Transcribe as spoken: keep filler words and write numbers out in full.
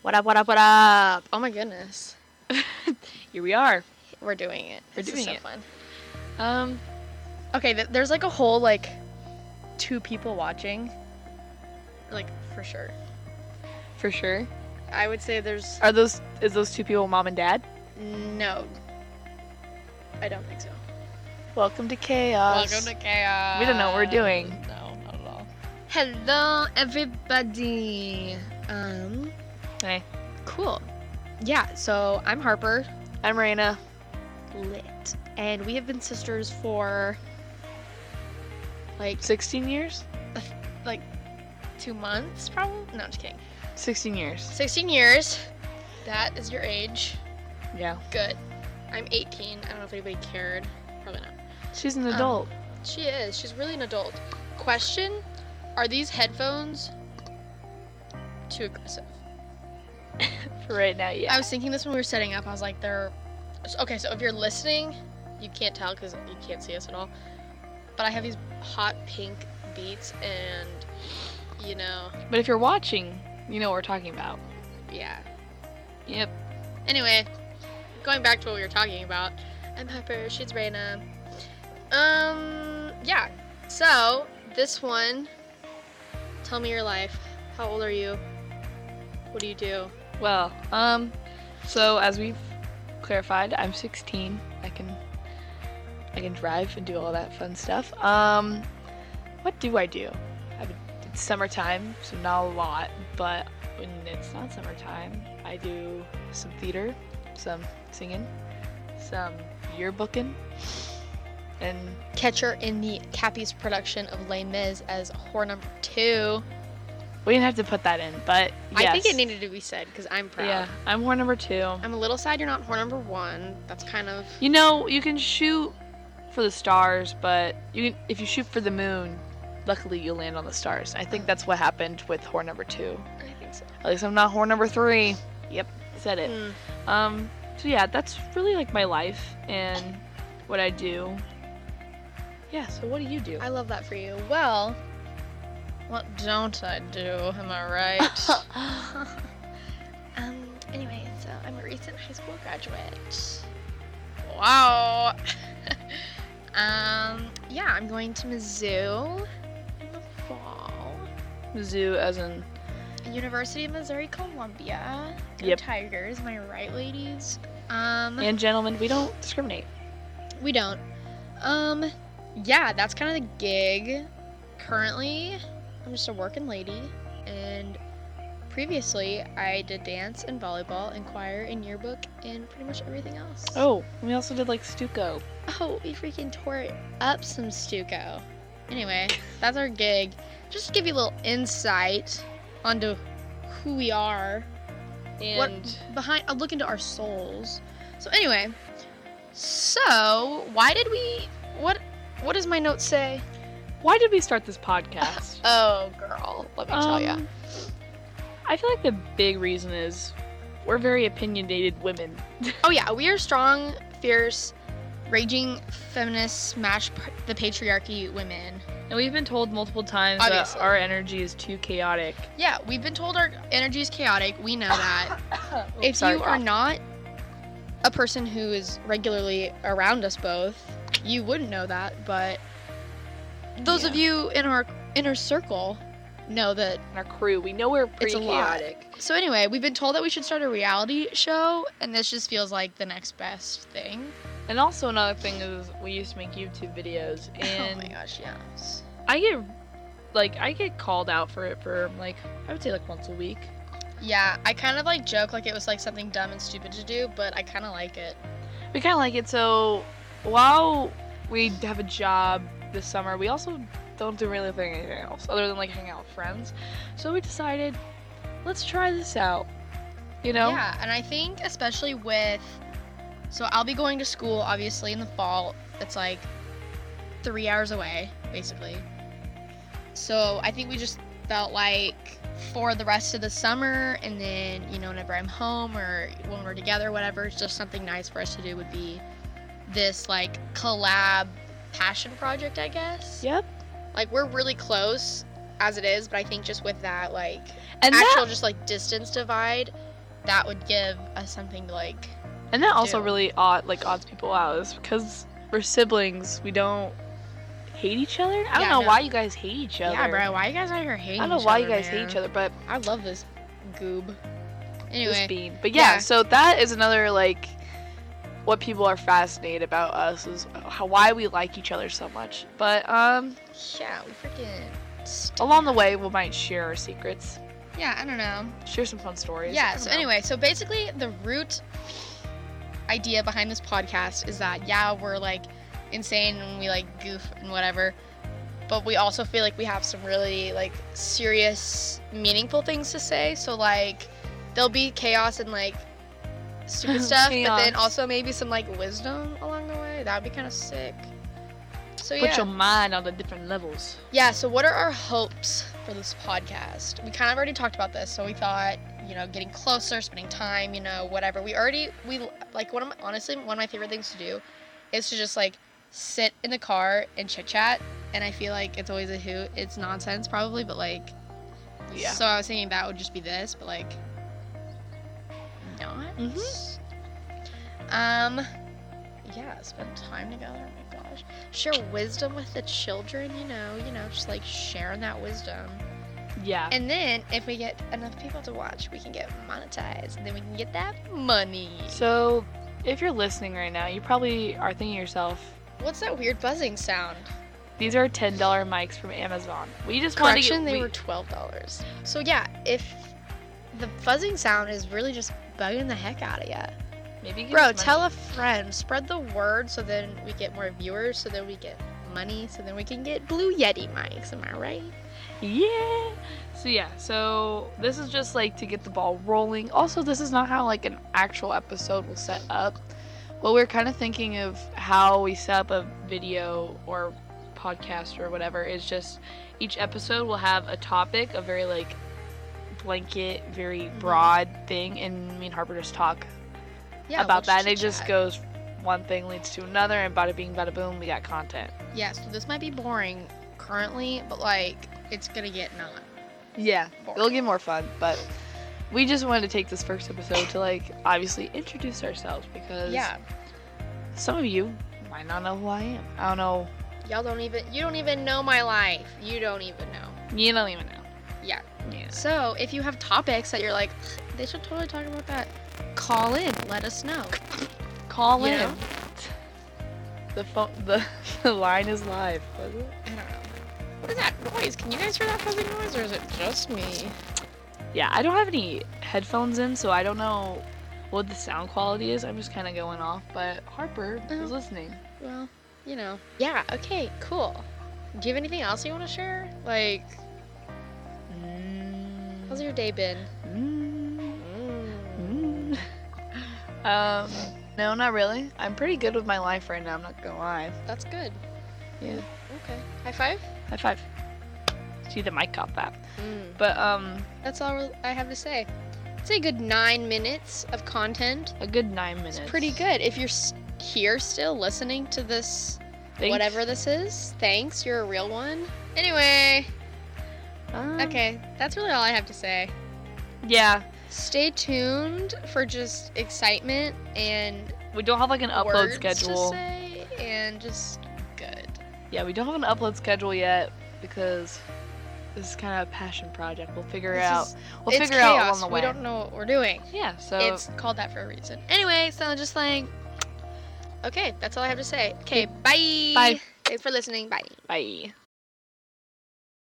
What up, what up, what up? Oh my goodness. Here we are. We're doing it. We're this doing is so it. fun. Um, Okay, th- there's like a whole like two people watching. Like for sure. for sure. I would say there's Are those is those two people mom and dad? no. I don't think so. Welcome to chaos. Welcome to chaos. We don't know what we're doing. No, not at all. Hello, everybody. Um, Hey, cool. Yeah. So I'm Harper. I'm Raina. Lit, and we have been sisters for like Sixteen years. like two months, probably. No, I'm just kidding. Sixteen years. Sixteen years. That is your age. Yeah. Good. I'm eighteen. I don't know if anybody cared. Probably not. She's an Um, adult. She is. She's really an adult. Question: are these headphones too aggressive? For right now, yeah. I was thinking this when we were setting up. I was like, they're okay. So if you're listening, you can't tell because you can't see us at all. But I have these hot pink beats, and you know, But if you're watching, you know what we're talking about. yeah. Yep. Anyway, going back to what we were talking about, I'm Harper. She's Raina. Um, yeah. So this one, tell me your life. How old are you? What do you do? Well, um, so as we've clarified, I'm sixteen. I can, I can drive and do all that fun stuff. Um, what do I do? I, it's summertime, so not a lot. But when it's not summertime, I do some theater, some singing, some yearbooking, and Catcher in the Cappy's production of Les Mis as whore number two. we didn't have to put that in, but yes. I think it needed to be said because I'm proud. Yeah, I'm whore number two. I'm a little sad you're not whore number one. That's kind of. You know, you can shoot for the stars, but you can, if you shoot for the moon, luckily you land on the stars. I think that's what happened with whore number two. I think so. At least I'm not whore number three. Yep, said it. Hmm. Um, so yeah, that's really like my life and what I do. Yeah, so what do you do? I love that for you. Well, what don't I do? Am I right? um. Anyway, so I'm a recent high school graduate. Wow. um. Yeah, I'm going to Mizzou in the fall. Zoo as in University of Missouri Columbia. Go Yep. Tigers, am I right, ladies? Um. and gentlemen, we don't discriminate. We don't. Um. Yeah, that's kind of the gig. Currently, I'm just a working lady, and previously I did dance and volleyball and choir and yearbook and pretty much everything else. Oh, we also did like Stuco. Oh, we freaking tore up some Stuco. Anyway, that's our gig. Just to give you a little insight onto who we are, And what behind a look into our souls. So anyway, so why did we? What? What does my note say? why did we start this podcast? Oh, girl, let me tell ya. Um, I feel like the big reason is we're very opinionated women. Oh yeah, we are strong, fierce, raging feminists smash p- the patriarchy women. And we've been told multiple times Obviously. that our energy is too chaotic. Yeah, we've been told our energy is chaotic. We know that. If Sorry, you are cough. not a person who is regularly around us both, you wouldn't know that. But those of Yeah. you in our inner circle know that. our crew, we know we're pretty It's a lot. chaotic. So anyway, we've been told that we should start a reality show, and this just feels like the next best thing. And also another thing is we used to make YouTube videos, and oh my gosh, yes. I get like I get called out for it for like I would say like once a week. Yeah, I kind of like joke like it was like something dumb and stupid to do, but I kind of like it. We kind of like it. So while we have a job this summer, we also don't do really anything else other than like hang out with friends. So we decided, let's try this out. You know? Yeah, and I think especially with, so I'll be going to school obviously in the fall. It's like three hours away, basically. So I think we just felt like for the rest of the summer, and then, you know, whenever I'm home or when we're together, whatever, it's just something nice for us to do would be this like collab passion project, I guess. Yep. Like we're really close as it is, but I think just with that like And actual that, just like distance divide, that would give us something to like. And that also do. really odd, like odds people out is because we're siblings. We don't hate each other. I don't Yeah, know no. why you guys hate each other. Yeah, bro. Why you guys out here hating? I don't know each why other, you guys man? hate each other, but I love this goob. this Anyway, bean. But yeah, yeah. so that is another like what people are fascinated about us is how why we like each other so much. But um, yeah, we freaking. st- along the way, we might share our secrets, Yeah, I don't know. share some fun stories. I Yeah. don't So know. anyway, so basically the root idea behind this podcast is that yeah, we're like insane and we like goof and whatever, but we also feel like we have some really like serious, meaningful things to say. So like there'll be chaos and like stupid stuff, but then Chaos. also maybe some like wisdom along the way. That would be kind of sick. So Put yeah. your mind on the different levels. Yeah, so what are our hopes for this podcast? We kind of already talked about this, so we thought, you know, getting closer, spending time, you know, whatever. We already, we, like, one of my, honestly, one of my favorite things to do is to just, like, sit in the car and chit-chat, and I feel like it's always a hoot. It's nonsense, probably, but, like, Yeah. so I was thinking that would just be this, but, like, not. Mhm. Um, yeah, spend time together. Oh my gosh, share wisdom with the children. You know, you know, just like sharing that wisdom. Yeah. And then if we get enough people to watch, we can get monetized, and then we can get that money. So, if you're listening right now, you probably are thinking to yourself, What's that weird buzzing sound? these are ten dollar mics from Amazon. We just wanted to Correction, get, they we- were twelve dollars. So yeah, if the buzzing sound is really just bugging the heck out of ya. maybe give Bro, us money. tell a friend. Spread the word so then we get more viewers, so then we get money, so then we can get Blue Yeti mics. Am I right? Yeah. So yeah, so this is just like to get the ball rolling. Also, this is not how like an actual episode will set up. Well, we're kind of thinking of how we set up a video or podcast or whatever is just each episode will have a topic, a very like blanket, very broad thing, and me and Harper just talk Yeah. about we'll that. And it just chit-chat. goes one thing leads to another, and bada bing, bada boom, we got content. Yeah, so this might be boring currently, but like it's gonna get not. Yeah, Boring. it'll get more fun, but we just wanted to take this first episode to like obviously introduce ourselves because Yeah. some of you might not know who I am. I don't know. Y'all don't even you don't even know my life. You don't even know. You don't even know. Yeah. Yeah. So if you have topics that you're like, they should totally talk about that, call in. Let us know. Call You in. know? The phone. The, the line is live. Was it? I don't know. What is that noise? Can you guys hear that buzzing noise, or is it just me? Yeah, I don't have any headphones in, so I don't know what the sound quality is. I'm just kind of going off, but Harper Oh. is listening. Well, you know. Yeah. Okay. Cool. Do you have anything else you want to share? Like, Mm, how's your day been? mm, Mm. mm. um, no, not really. I'm pretty good with my life right now. I'm not gonna lie. That's good. Yeah. Okay. High five. High five. See, the mic got that. Mm. But um, That's all I have to say. It's a good nine minutes of content. a good nine minutes. It's pretty good. If you're s- here still listening to this, Thanks. whatever this is, thanks. You're a real one. Anyway, Um, okay, that's really all I have to say. Yeah, Stay tuned for just excitement and we don't have like an upload words schedule. to say, and just good. Yeah, we don't have an upload schedule yet because this is kind of a passion project. We'll figure it This out. is- We'll it's figure it out chaos. along the We way. don't know what we're doing. Yeah, so It's called that for a reason. Anyway, so just like, okay, that's all I have to say. Okay, bye. Bye. Thanks for listening. Bye. bye.